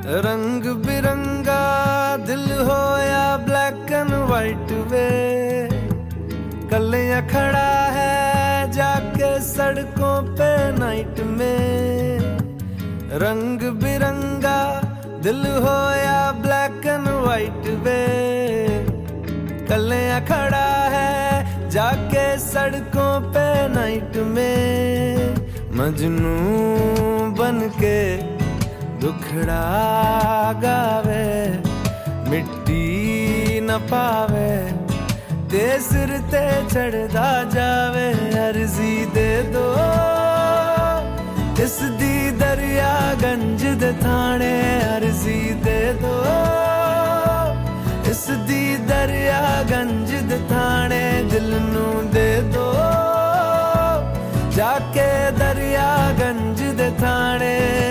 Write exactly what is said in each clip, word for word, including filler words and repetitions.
रंग बिरंगा दिल हो या ब्लैक एंड वाइट वे, कलियां खड़ा है जाके सड़कों पे नाइट में। रंग बिरंगा दिल हो या ब्लैक एंड वाइट वे, कलियां खड़ा है जाके सड़कों पे नाइट में। मजनू बन के दुखड़ा गावे, मिट्टी न पावे, ते सिर ते चढ़दा जावे। अर्जी दे दो इस दी दरिया गंज दे थाने, अर्जी दे दो इस दी दरिया गंज दे थाने। दिल नू दे दो जाके दरिया गंज दे थाने।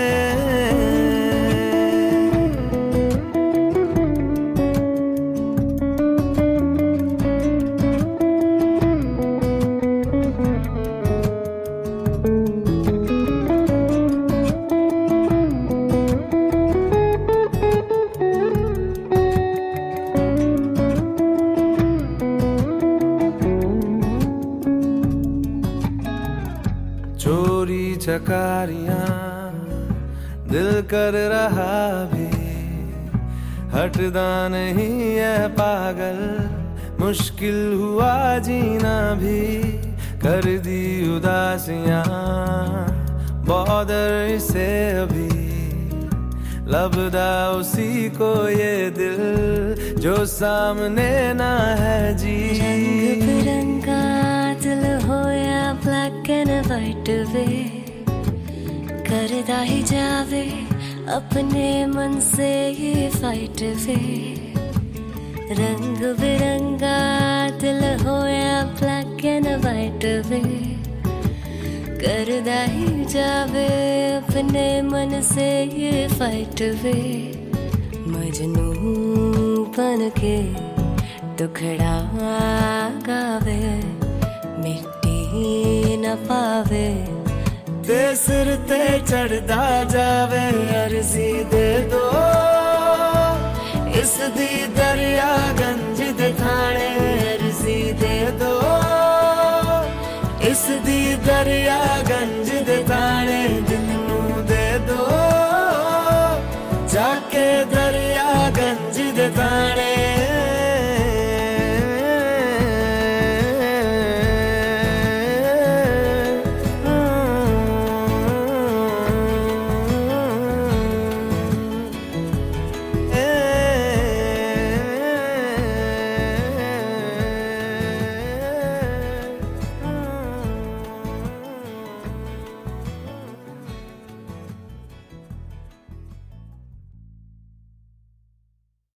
चोरी चकारियां दिल कर रहा भी, हटदा नहीं है पागल, मुश्किल हुआ जीना भी। कर दी उदासियां बॉर्डर से अभी, लबदा उसी को ये दिल जो सामने ना है जी। रंग बिरंगा दिल हो या ब्लैक एंड वाइट वे, करदा ही जावे अपने मन से ये फाइट वे। रंग बिरंगा दिल हो या ब्लैक एंड वाइट वे, करदा ही जावे अपने मन से ये फाइट वे। मजनू बन के दुखड़ा गावे, मिट्टी न पावे, ते सिर ते चढ़दा जावे। अर्जी दे दो इस दी दरिया गंज दे थाने, अर्जी दे दो इस दी दरिया गंज दे थाने। दिल नू दे दो जाके दरिया गंज दे थाने।